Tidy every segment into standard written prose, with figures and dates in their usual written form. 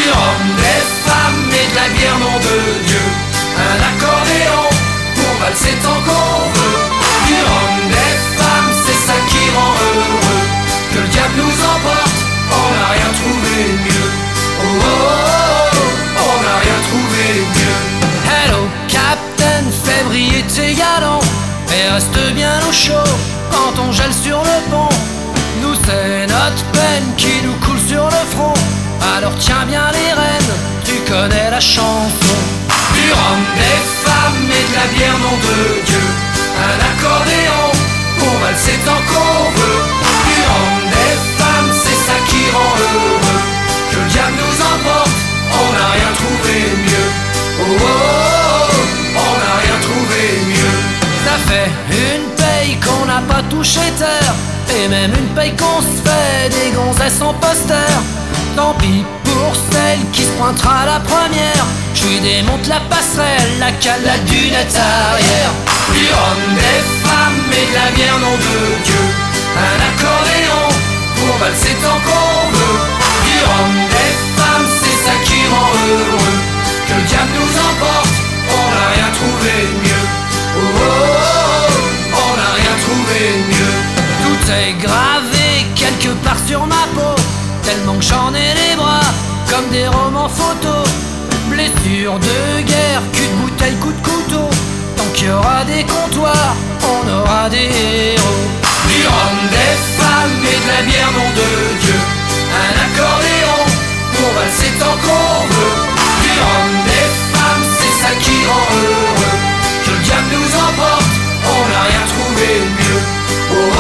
rhum, des femmes et de la bière, nom de Dieu. Un accordéon pour valser tant qu'on veut. Du rhum, des femmes, c'est ça qui rend heureux. Que le diable nous emporte, on n'a rien trouvé mieux. Oh oh oh, oh, on n'a rien trouvé mieux. Hello Captain, fais briller tes galons et reste bien au chaud quand on gèle sur le pont. Nous c'est notre peine qui nous coule sur le front. Alors tiens bien les rênes, tu connais la chanson. Du rhum, des femmes et de la bière, nom de Dieu. Un accordéon pour valser tant qu'on veut. Du rhum, des femmes, c'est ça qui rend heureux. Que le diable nous emporte, on n'a rien trouvé mieux. Oh oh oh, on n'a rien trouvé mieux. Ça fait une paye qu'on n'a pas touché terre, et même une paye qu'on se fait des gonzesses en poster. Tant pis pour celle qui se pointera la première. Je lui démonte la passerelle, la cale, la dunette arrière. Du rhum, des femmes et de la bière, nom de Dieu. Un accordéon pour valser tant qu'on veut. Du rhum, des femmes, c'est ça qui rend heureux. Que le diable nous emporte, on n'a rien trouvé mieux. Oh oh oh, on n'a rien trouvé mieux. Tout est gravé quelque part sur ma peau, tellement que j'en ai les bras comme des romans photos. Blessures de guerre, cul de bouteille, coup de couteau. Tant qu'il y aura des comptoirs, on aura des héros. Du rhum, des femmes et de la bière, nom de Dieu. Un accordéon pour valser tant qu'on veut. Du rhum, des femmes, c'est ça qui rend heureux. Que le diable nous emporte, on n'a rien trouvé mieux. Oh oh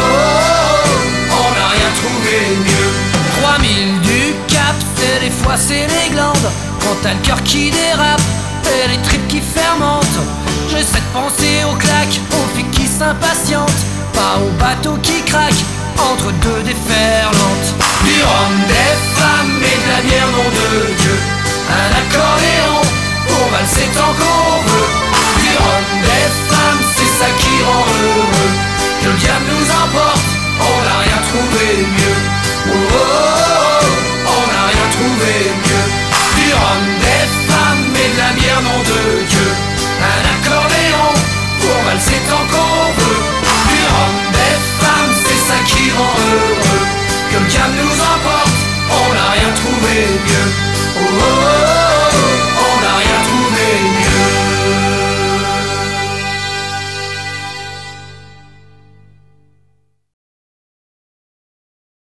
oh, on n'a rien trouvé mieux. 3000 du Cap, c'est les foies, c'est les glandes. Quand t'as le cœur qui dérape et les tripes qui fermentent. J'essaie de penser aux claques, aux filles qui s'impatientent, pas aux bateaux qui craquent entre deux déferlantes. Du rhum, des femmes et de la bière, nom de Dieu. Un accordéon pour valser tant qu'on veut. Du rhum, des femmes, c'est ça qui rend heureux. Que le diable nous emporte, on n'a rien trouvé mieux. Oh oh oh, on n'a rien trouvé mieux. Du rhum, des femmes et de la bière, nom de Dieu. Un accordéon pour valser tant qu'on veut. Du rhum, des femmes, c'est ça qui rend heureux. Que le diable nous emporte, on n'a rien trouvé mieux. Oh oh oh.